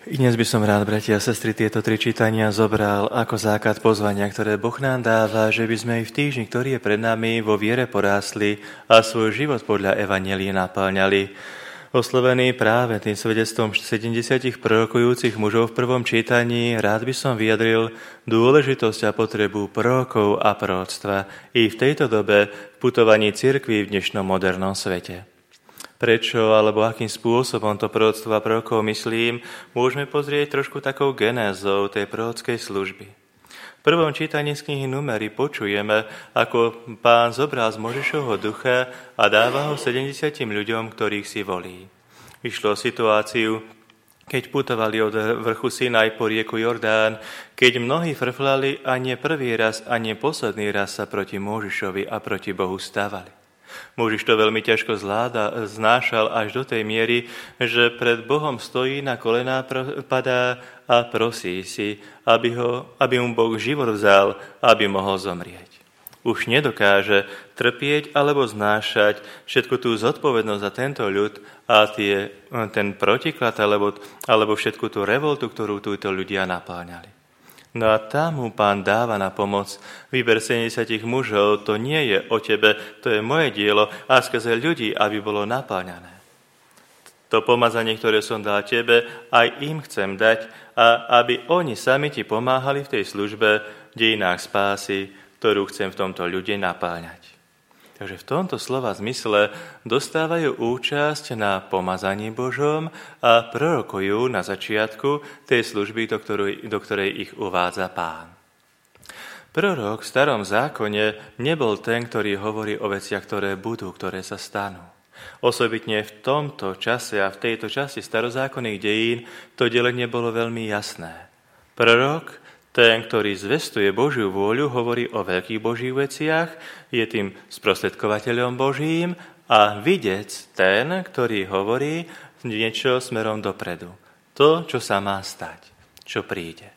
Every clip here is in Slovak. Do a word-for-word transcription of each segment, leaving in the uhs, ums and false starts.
I dnes by som rád, bratia a sestry, tieto tri čítania zobral ako základ pozvania, ktoré Boh nám dáva, že by sme aj v týždni, ktorý je pred nami, vo viere porásli a svoj život podľa evanjelí naplňali. Oslovený práve tým svedectvom sedemdesiat prorokujúcich mužov v prvom čítaní, rád by som vyjadril dôležitosť a potrebu prorokov a proroctva i v tejto dobe v putovaní cirkvi v dnešnom modernom svete. Prečo alebo akým spôsobom to proroctvo a prorokov myslím, môžeme pozrieť trošku takou genézou tej prorockej služby. V prvom čítaní z knihy Númery počujeme, ako Pán zobral z Mojžišovho ducha a dáva ho sedemdesiatim ľuďom, ktorých si volí. Išlo o situáciu, keď putovali od vrchu Sinaj po rieku Jordán, keď mnohí frflali a nie prvý raz, a nie posledný raz sa proti Mojžišovi a proti Bohu stávali. Mojžiš to veľmi ťažko zvláda, znášal až do tej miery, že pred Bohom stojí na kolená, padá a prosí si, aby, ho, aby mu Boh život vzal, aby mohol zomrieť. Už nedokáže trpieť alebo znášať všetku tú zodpovednosť za tento ľud a tie, ten protiklad alebo, alebo všetku tú revoltu, ktorú túto ľudia napáňali. No a tam mu Pán dáva na pomoc výber sedemdesiat mužov, to nie je o tebe, to je moje dielo a skrze ľudí, aby bolo napáňané. To pomazanie, ktoré som dal tebe, aj im chcem dať a aby oni sami ti pomáhali v tej službe, v dejinách spásy, ktorú chcem v tomto ľude napáňať. Takže v tomto slova zmysle dostávajú účasť na pomazaní Božom a prorokujú na začiatku tej služby, do ktorej, do ktorej ich uvádza Pán. Prorok v starom zákone nebol ten, ktorý hovorí o veciach, ktoré budú, ktoré sa stanú. Osobitne v tomto čase a v tejto časti starozákonných dejín to delenie bolo veľmi jasné. Prorok, ten, ktorý zvestuje Božiu vôľu, hovorí o veľkých Božích veciach, je tým sprostredkovateľom Božím a videc ten, ktorý hovorí niečo smerom dopredu. To, čo sa má stať, čo príde.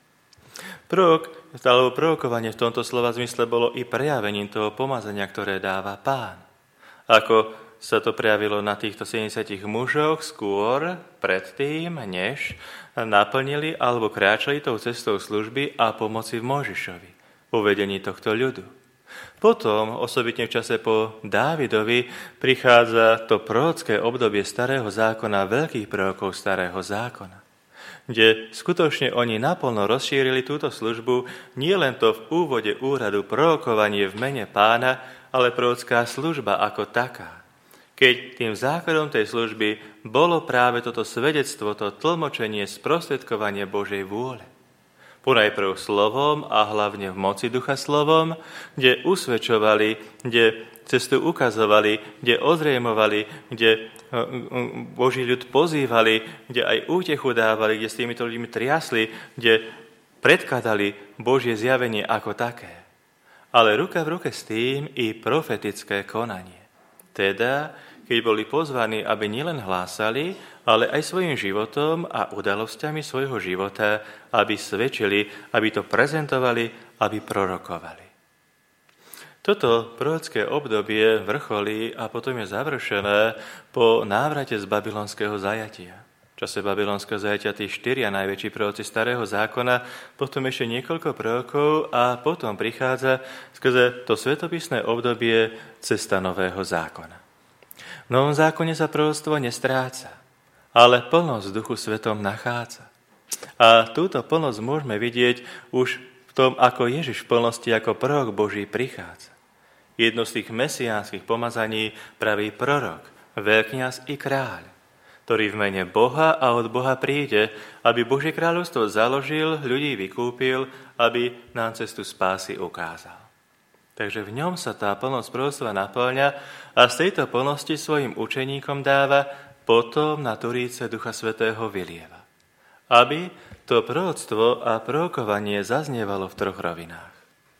Prorok, alebo prorokovanie v tomto slova zmysle bolo i prejavením toho pomazania, ktoré dáva Pán. Ako sa to prejavilo na týchto sedemdesiatich mužoch skôr, predtým, než naplnili alebo kráčali tou cestou služby a pomoci v Mojžišovi, uvedení tohto ľudu. Potom, osobitne v čase po Dávidovi, prichádza to prorocké obdobie starého zákona, veľkých prorokov starého zákona, kde skutočne oni naplno rozšírili túto službu, nie len to v úvode úradu prorokovanie v mene Pána, ale prorocká služba ako taká. Keď tým základom tej služby bolo práve toto svedectvo, to tlmočenie, sprostredkovanie Božej vôle. Ponajprv slovom a hlavne v moci ducha slovom, kde usvedčovali, kde cestu ukazovali, kde ozrejmovali, kde Boží ľud pozývali, kde aj útechu dávali, kde s týmito ľuďmi triasli, kde predkladali Božie zjavenie ako také. Ale ruka v ruke s tým i profetické konanie. Teda, keď boli pozvaní, aby nielen hlásali, ale aj svojim životom a udalosťami svojho života, aby svedčili, aby to prezentovali, aby prorokovali. Toto prorocké obdobie vrcholí a potom je završené po návrate z babylonského zajatia. V čase babylonského zajatia tí štyria najväčší proroci starého zákona, potom ešte niekoľko prorokov a potom prichádza skrze to svetopisné obdobie cesta nového zákona. V novom zákone sa proroctvo nestráca, ale plnosť v Duchu Svetom nachádza. A túto plnosť môžeme vidieť už v tom, ako Ježiš v plnosti ako prorok Boží prichádza. Jedno z tých mesiánskych pomazaní praví prorok, veľkňaz i kráľ, ktorý v mene Boha a od Boha príde, aby Božie kráľovstvo založil, ľudí vykúpil, aby nám cestu spásy ukázal. Takže v ňom sa tá plnosť proroctva naplňa a z tejto plnosti svojim učeníkom dáva, potom na Turíce Ducha Svätého vylieva. Aby to proroctvo a prorokovanie zaznievalo v troch rovinách.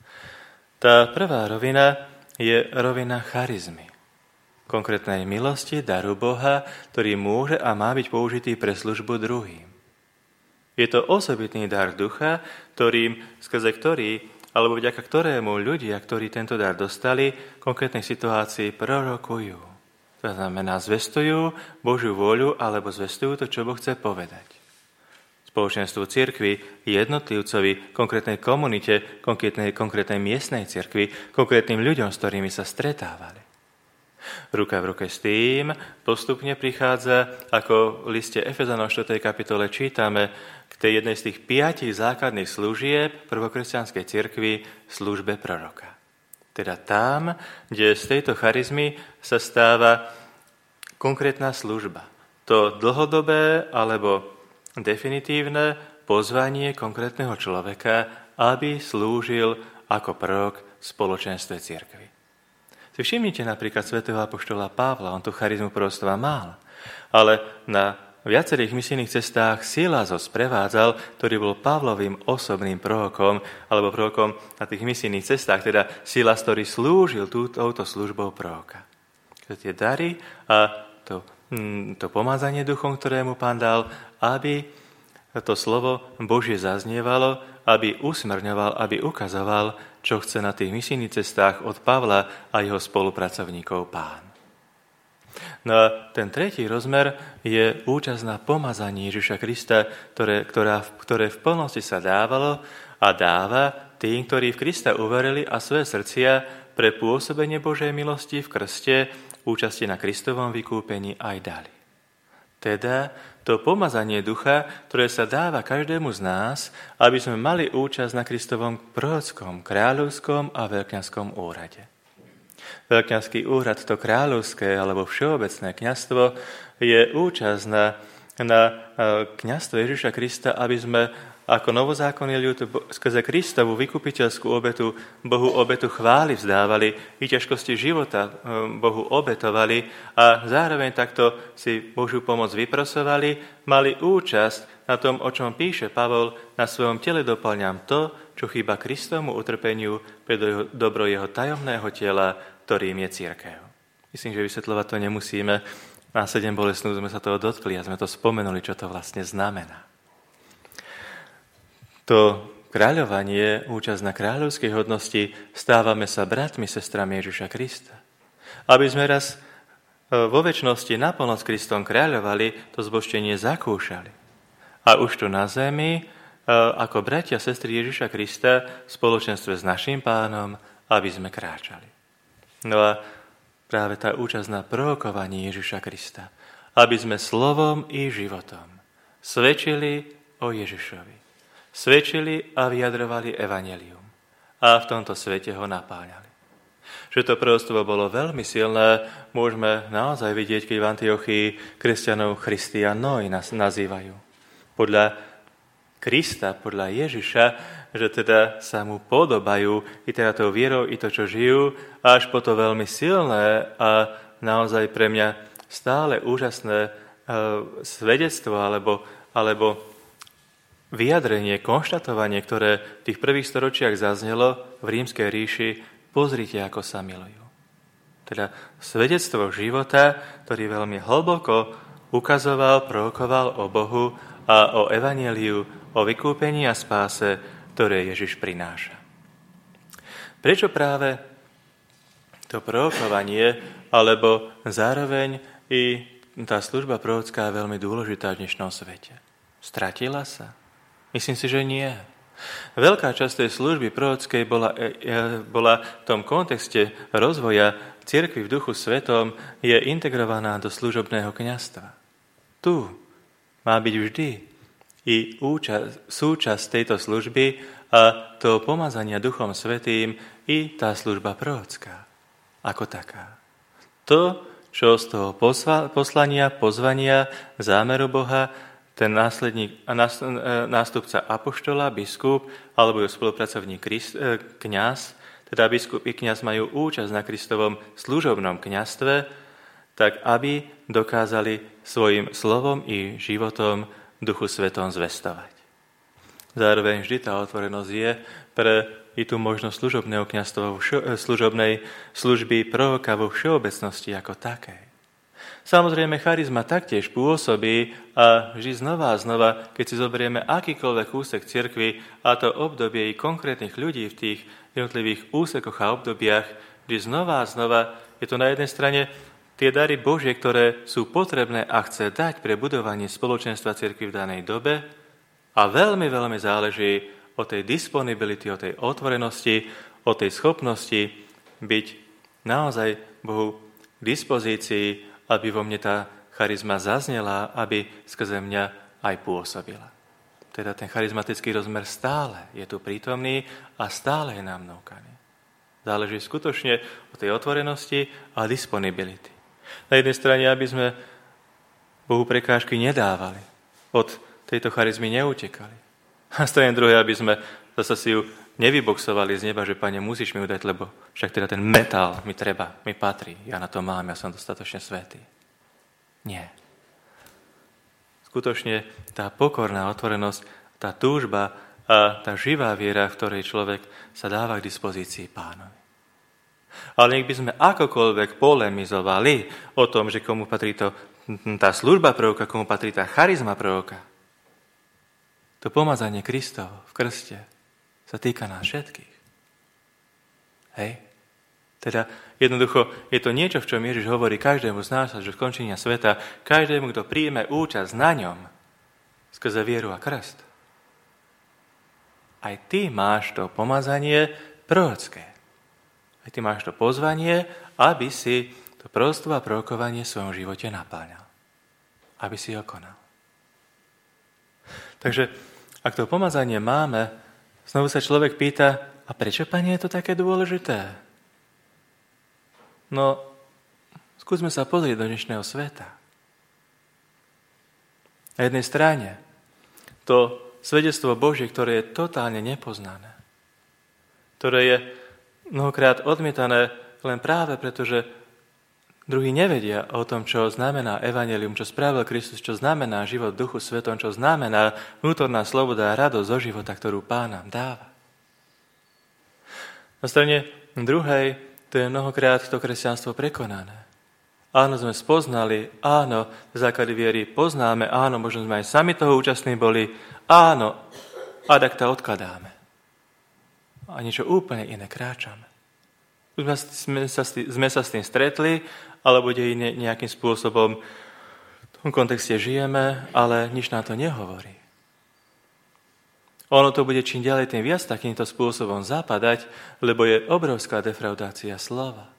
Tá prvá rovina je rovina charizmy, konkrétnej milosti, daru Boha, ktorý môže a má byť použitý pre službu druhým. Je to osobitný dar ducha, ktorým, skrze ktorý alebo vďaka ktorému ľudia, ktorí tento dar dostali, v konkrétnej situácii prorokujú. To znamená, zvestujú Božiu vôľu alebo zvestujú to, čo Boh chce povedať. spoločenstvu cirkvi, jednotlivcovi, konkrétnej komunite, konkrétnej, konkrétnej miestnej cirkvi, konkrétnym ľuďom, s ktorými sa stretávali. Ruka v ruke s tým postupne prichádza, ako v liste Efezanom štvrtej kapitole čítame, k tej jednej z tých piatich základných služieb prvokresťanskej cirkvi, službe proroka. Teda tam, kde z tejto charizmy sa stáva konkrétna služba. To dlhodobé alebo definitívne pozvanie konkrétneho človeka, aby slúžil ako prorok v spoločenstve cirkvi. Si všimnite napríklad svätého apoštola Pavla, on tú charizmu proroctva mal, ale na viacerých misijných cestách Silas ho sprevádzal, ktorý bol Pavlovým osobným prorokom, alebo prorokom na tých misijných cestách, teda Silas, ktorý slúžil túto službou proroka. Tie dary a to to pomazanie duchom, ktorému Pán dal, aby to slovo Božie zaznievalo, aby usmerňoval, aby ukazoval, čo chce na tých misijných cestách od Pavla a jeho spolupracovníkov Pán. No a ten tretí rozmer je účasť na pomazaní Ježiša Krista, ktoré, ktorá, ktoré v plnosti sa dávalo a dáva tým, ktorí v Krista uverili a svoje srdcia pre pôsobenie Božej milosti v krste účasti na Kristovom vykúpení aj dali. Teda to pomazanie ducha, ktoré sa dáva každému z nás, aby sme mali účasť na Kristovom prorockom, kráľovskom a veľkňanskom úrade. Veľkňanský úrad, to kráľovské alebo všeobecné kňazstvo, je účasť na, na kňazstvo Ježiša Krista, aby sme ako novozákonný ľud skrze Kristovu vykupiteľskú obetu Bohu obetu chvály vzdávali, i ťažkosti života Bohu obetovali a zároveň takto si Božiu pomoc vyprosovali, mali účasť na tom, o čom píše Pavol, na svojom tele doplňam to, čo chýba Kristovmu utrpeniu pre dobro jeho tajomného tela, ktorým je cirkev. Myslím, že vysvetľovať to nemusíme. Na sedem bolestnú sme sa toho dotkli a sme to spomenuli, čo to vlastne znamená. To kráľovanie, účasť na kráľovskej hodnosti, stávame sa bratmi, sestrami Ježiša Krista. Aby sme raz vo večnosti naplno s Kristom kráľovali, to zbožčenie zakúšali. A už tu na zemi, ako bratia a sestry Ježiša Krista, v spoločenstve s naším Pánom, aby sme kráčali. No a práve tá účasť na prorokovaní Ježiša Krista, aby sme slovom i životom svedčili o Ježišovi. Svedčili a vyjadrovali evanjelium a v tomto svete ho napáňali. Že to proroctvo bolo veľmi silné, môžeme naozaj vidieť, keď v Antiochii kresťanov Christianoi nás nazývajú. Podľa Krista, podľa Ježiša, že teda sa mu podobajú i teda tou vierou, i to, čo žijú, až po to veľmi silné a naozaj pre mňa stále úžasné uh, svedectvo alebo, alebo vyjadrenie, konštatovanie, ktoré v tých prvých storočiach zaznelo v rímskej ríši, pozrite, ako sa milujú. Teda svedectvo života, ktorý veľmi hlboko ukazoval, prorokoval o Bohu a o evanjeliu, o vykúpení a spáse, ktoré Ježiš prináša. Prečo práve to prorokovanie, alebo zároveň i tá služba prorocká je veľmi dôležitá v dnešnom svete? Stratila sa? Myslím si, že nie. Veľká časť tej služby prorockej bola, bola v tom kontexte rozvoja cirkvi v duchu svetom je integrovaná do služobného kňazstva. Tu má byť vždy i účasť, súčasť tejto služby a toho pomazania duchom svätým i tá služba prorocká ako taká. To, čo z toho poslania, pozvania, zámeru Boha ten následník, nástupca apoštola, biskup alebo jeho spolupracovník kňaz, teda biskup i kňaz majú účasť na Kristovom služobnom kňazstve, tak aby dokázali svojim slovom i životom Duchu Svetom zvestovať. Zároveň vždy tá otvorenosť je pre i tú možnosť služobného kňazstva, služobnej služby proroka vo všeobecnosti ako takej. Samozrejme, charizma taktiež pôsobí a vždy znova a znova, keď si zoberieme akýkoľvek úsek cirkvi a to obdobie i konkrétnych ľudí v tých jednotlivých úsekoch a obdobiach, vždy znova a znova je to na jednej strane tie dary Božie, ktoré sú potrebné a chce dať pre budovanie spoločenstva cirkvi v danej dobe, A veľmi, veľmi záleží o tej disponibility, o tej otvorenosti, o tej schopnosti byť naozaj Bohu k dispozícii, aby vo mne tá charizma zaznela, aby skrze mňa aj pôsobila. Teda ten charizmatický rozmer stále je tu prítomný a stále je nám núkaný. Záleží skutočne o tej otvorenosti a disponibility. Na jednej strane, aby sme Bohu prekážky nedávali, od tejto charizmy neutekali. A strane druhej, aby sme zase si ju nevyboxovali z neba, že Pane, musíš mi ju dať, lebo však teda ten metál mi treba, mi patrí, ja na to mám, ja som dostatočne svätý. Nie. Skutočne tá pokorná otvorenosť, tá túžba a tá živá viera, v ktorej človek sa dáva k dispozícii Pánovi. Ale nech by sme akokoľvek polemizovali o tom, že komu patrí to, tá služba proroka, komu patrí tá charizma proroka, to pomazanie Kristovo v krste sa týka nás všetkých. Hej? Teda jednoducho je to niečo, v čom Ježiš hovorí každému z nás, že skončenia sveta, každému, kto príjme účasť na ňom, skrze vieru a krst. Aj ty máš to pomazanie prorocké. Aj ty máš to pozvanie, aby si to proroctvo a prorokovanie v svojom živote napáľal. Aby si ho konal. Takže, ak to pomazanie máme, znovu sa človek pýta, a prečo, Pane, je to také dôležité? No, skúsme sa pozrieť do dnešného sveta. Na jednej strane to svedectvo Božie, ktoré je totálne nepoznané, ktoré je mnohokrát odmietané len práve preto, že druhí nevedia o tom, čo znamená evanjelium, čo spravil Kristus, čo znamená život v Duchu Svetom, čo znamená vnútorná sloboda a radosť zo života, ktorú Pán nám dáva. Na strane druhej to je mnohokrát to kresťanstvo prekonané. Áno, sme spoznali, áno, v základe viery poznáme, áno, možno sme aj sami toho účastní boli, áno, a tak to odkladáme. A niečo úplne iné kráčame. Sme sa, sme sa s tým stretli, alebo kde nejakým spôsobom v tom kontexte žijeme, ale nič nám to nehovorí. Ono to bude čím ďalej tým viac takýmto spôsobom zapadať, lebo je obrovská defraudácia slova.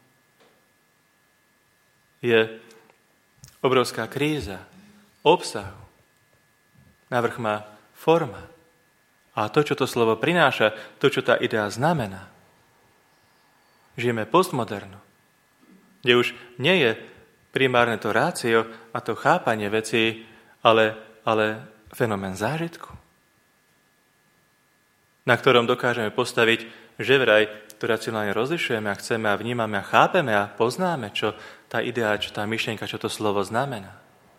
Je obrovská kríza obsahu. Navrch má forma. A to, čo to slovo prináša, to, čo tá idea znamená. Žijeme postmodernu, kde už nie je primárne to rácio a to chápanie vecí, ale, ale fenomén zážitku, na ktorom dokážeme postaviť, že vraj to racionálne rozlišujeme a chceme a vnímame a chápeme a poznáme, čo tá idea, čo tá myšlienka, čo to slovo znamená.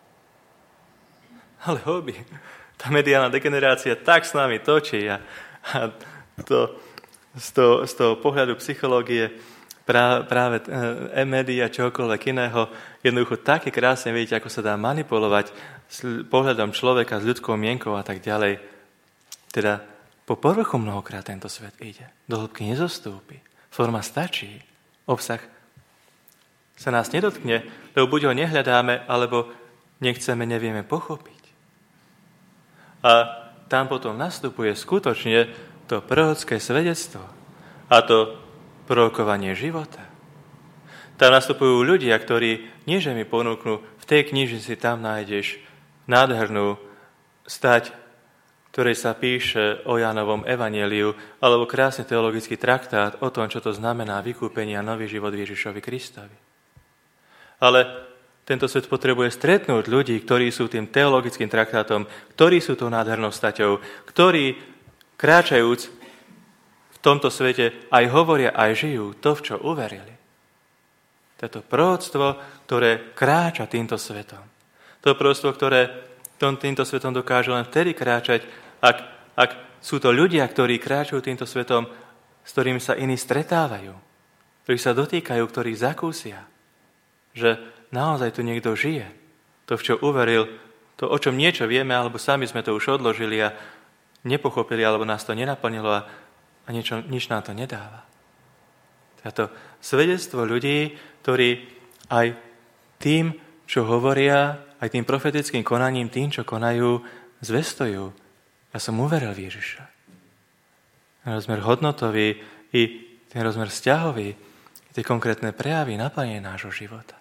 Ale hobby, tá mediálna degenerácia tak s nami točí a, a to, z, toho, z toho pohľadu psychológie práve, práve e-média, čokoľvek iného, jednoducho také krásne vidieť, ako sa dá manipulovať s pohľadom človeka, s ľudskou mienkou a tak ďalej. Teda po povrchu mnohokrát tento svet ide. Do hĺbky nezostúpi. Forma stačí. Obsah sa nás nedotkne, lebo buď ho nehľadáme, alebo nechceme, nevieme pochopiť. A tam potom nastupuje skutočne to prorocké svedectvo a to prorokovanie života. Tam nastupujú ľudia, ktorí nie že mi ponúknú, v tej knižnici tam nájdeš nádhernú stať, ktorej sa píše o Jánovom evanjeliu, alebo krásny teologický traktát o tom, čo to znamená vykúpenie a nový život Ježišovi Kristovi. Ale tento svet potrebuje stretnúť ľudí, ktorí sú tým teologickým traktátom, ktorí sú tou nádhernou staťou, ktorí, kráčajúc v tomto svete, aj hovoria, aj žijú to, v čo uverili. Toto proroctvo, ktoré kráča týmto svetom. To proroctvo, ktoré týmto svetom dokáže len vtedy kráčať, ak, ak sú to ľudia, ktorí kráčajú týmto svetom, s ktorými sa iní stretávajú, ktorí sa dotýkajú, ktorí zakúsia, že naozaj tu niekto žije. To, v čo uveril, to, o čom niečo vieme, alebo sami sme to už odložili a nepochopili, alebo nás to nenaplnilo a, a niečo, nič nám to nedáva. Toto svedectvo ľudí, ktorí aj tým, čo hovoria, aj tým profetickým konaním, tým, čo konajú, zvestujú Ja som uveril v Ježiša. Ten rozmer hodnotový i ten rozmer vzťahový, tie konkrétne prejavy naplnenie nášho života.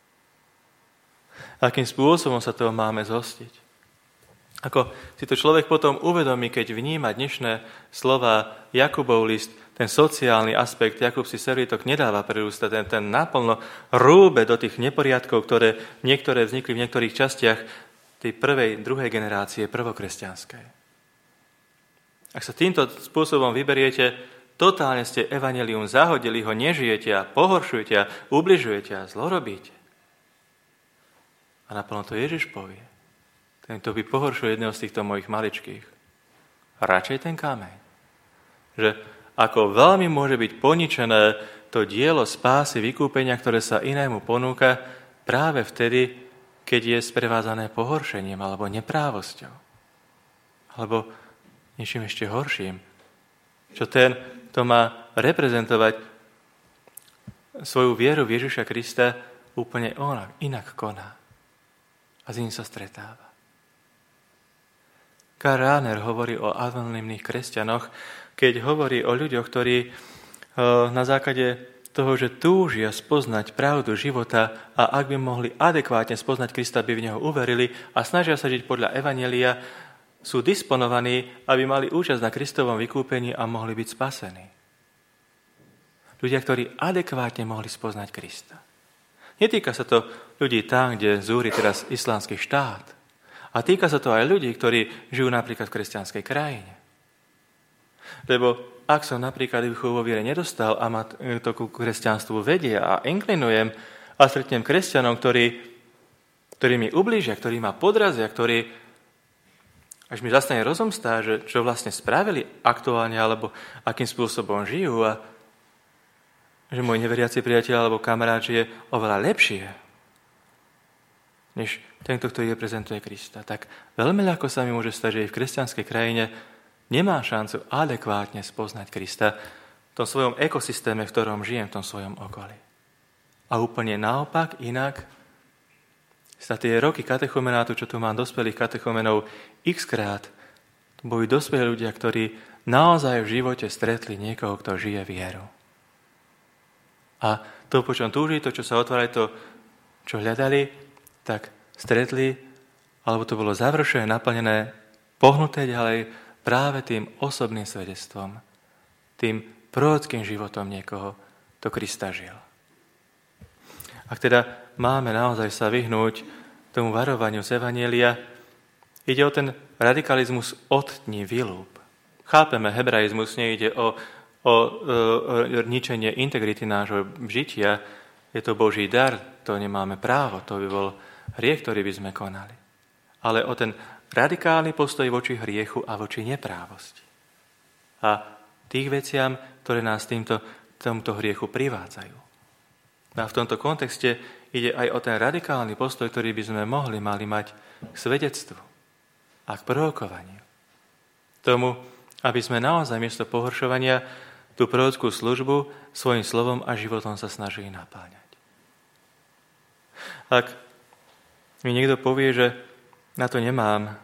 Akým spôsobom sa toho máme zhostiť? Ako si to človek potom uvedomí, keď vníma dnešné slova Jakubov list, ten sociálny aspekt, Jakub si servítok nedáva prerústať, ten, ten naplno rúbe do tých neporiadkov, ktoré niektoré vznikli v niektorých častiach tej prvej, druhej generácie prvokresťanskej. Ak sa týmto spôsobom vyberiete, totálne ste evanjelium zahodili, ho nežijete a pohoršujete a ubližujete a zlorobíte. A naplno to Ježiš povie. Ten, kto by pohoršil jedného z týchto mojich maličkých, radšej ten kameň. Že ako veľmi môže byť poničené to dielo spásy, vykúpenia, ktoré sa inému ponúka práve vtedy, keď je sprevádzané pohoršením alebo neprávosťou. Alebo niečím ešte horším. Čo ten, kto má reprezentovať svoju vieru v Ježiša Krista, úplne onak, inak koná. A s ním sa stretáva. Karl Rahner hovorí o anonymných kresťanoch, keď hovorí o ľuďoch, ktorí na základe toho, že túžia spoznať pravdu života a ak by mohli adekvátne spoznať Krista, by v neho uverili a snažia sa žiť podľa evanjelia, sú disponovaní, aby mali účasť na Kristovom vykúpení a mohli byť spasení. Ľudia, ktorí adekvátne mohli spoznať Krista. Netýka sa to ľudí tam, kde zúri teraz islamský štát. A týka sa to aj ľudí, ktorí žijú napríklad v kresťanskej krajine. Lebo ak som napríklad výchovu vo viere nedostal a ma to ku kresťanstvu vedie a inklinujem a stretnem kresťanov, ktorí, ktorí mi ublížia, ktorí ma podrazia, ktorí až mi zastane rozumstá, že čo vlastne spravili aktuálne, alebo akým spôsobom žijú a že môj neveriaci priateľ alebo kamarát žije oveľa lepšie, než ten, kto reprezentuje Krista. Tak veľmi ľahko sa mi môže stať, že aj v kresťanskej krajine nemá šancu adekvátne spoznať Krista v tom svojom ekosystéme, v ktorom žijem, v tom svojom okolí. A úplne naopak, inak, sa tie roky katechumenátu, čo tu mám dospelých katechumenov x-krát, to boli dospelí ľudia, ktorí naozaj v živote stretli niekoho, kto žije vieru. A to, po čom túžili, to, čo sa otvárali, to, čo hľadali, tak stretli, alebo to bolo završené, naplnené, pohnuté ďalej práve tým osobným svedectvom, tým prorockým životom niekoho, kto Krista žil. Ak teda máme naozaj sa vyhnúť tomu varovaniu z evanjelia, ide o ten radikalizmus odtni, vylúb. Chápeme, hebraizmus nejde o, o, o, o ničenie integrity nášho žitia, je to Boží dar, to nemáme právo, to by bol hriech, ktorý by sme konali. Ale o ten radikálny postoj voči hriechu a voči neprávosti. A tých veciam, ktoré nás týmto, tomuto hriechu privádzajú. A v tomto kontexte ide aj o ten radikálny postoj, ktorý by sme mohli mali mať k svedectvu a k prorokovaniu. Tomu, aby sme naozaj miesto pohoršovania tú prorockú službu svojim slovom a životom sa snažili napáňať. Ak mi niekto povie, že na to nemám,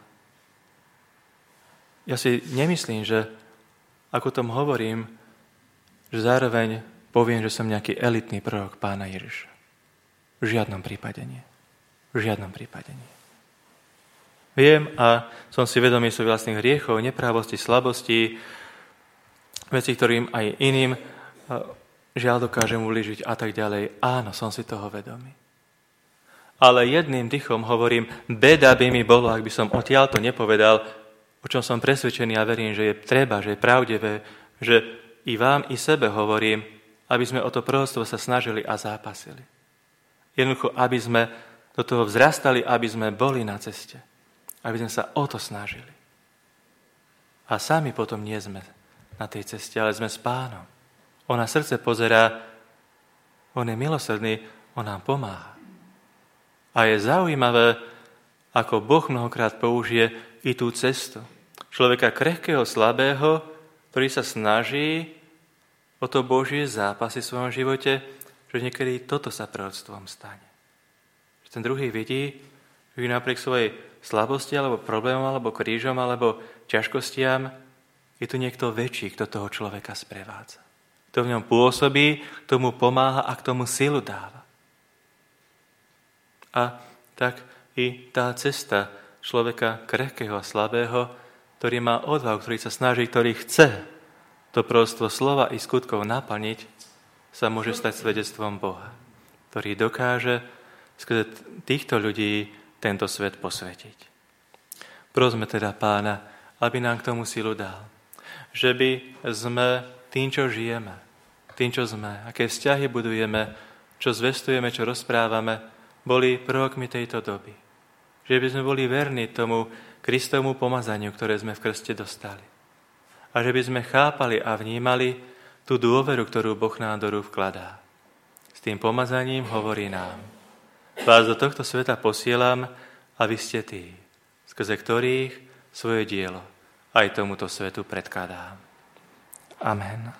ja si nemyslím, že ako tom hovorím, že zároveň poviem, že som nejaký elitný prorok Pána Ježiša. V žiadnom prípade nie. V žiadnom prípade nie. Viem a som si vedomý svojich vlastných hriechov, neprávosti, slabostí, veci, ktorým aj iným žiaľ dokážem ublížiť a tak ďalej. Áno, som si toho vedomý. Ale jedným dychom hovorím, beda by mi bolo, ak by som odtiaľto nepovedal, o čom som presvedčený a verím, že je treba, že je pravdivé, že i vám, i sebe hovorím, aby sme o to proroctvo sa snažili a zápasili. Jednoducho, aby sme do toho vzrastali, aby sme boli na ceste. Aby sme sa o to snažili. A sami potom nie sme na tej ceste, ale sme s Pánom. On na srdce pozerá, on je milosrdný, on nám pomáha. A je zaujímavé, ako Boh mnohokrát použije i tú cestu. Človeka krehkého, slabého, ktorý sa snaží o to Božie zápasy v svojom živote, že niekedy toto sa proroctvom stane. Že ten druhý vidí, Že napriek svojej slabosti, alebo problémom, alebo krížom, alebo ťažkostiam, je tu niekto väčší, kto toho človeka sprevádza. Kto v ňom pôsobí, kto mu pomáha a k tomu silu dáva. A tak i tá cesta človeka krehkého a slabého, ktorý má odvahu, ktorý sa snaží, ktorý chce to prostvo slova i skutkov naplniť, sa môže stať svedectvom Boha, ktorý dokáže skrze týchto ľudí tento svet posvetiť. Prosme teda Pána, aby nám k tomu silu dal. Že by sme tým, čo žijeme, tým, čo sme, aké vzťahy budujeme, čo zvestujeme, čo rozprávame, boli prvokmi tejto doby. Že by sme boli verní tomu Kristovmu pomazaniu, ktoré sme v krste dostali. A že by sme chápali a vnímali tú dôveru, ktorú Boh nám do rúk vkladá. S tým pomazaním hovorí nám: Vás do tohto sveta posielam a vy ste tí, skrze ktorých svoje dielo aj tomuto svetu predkladám. Amen.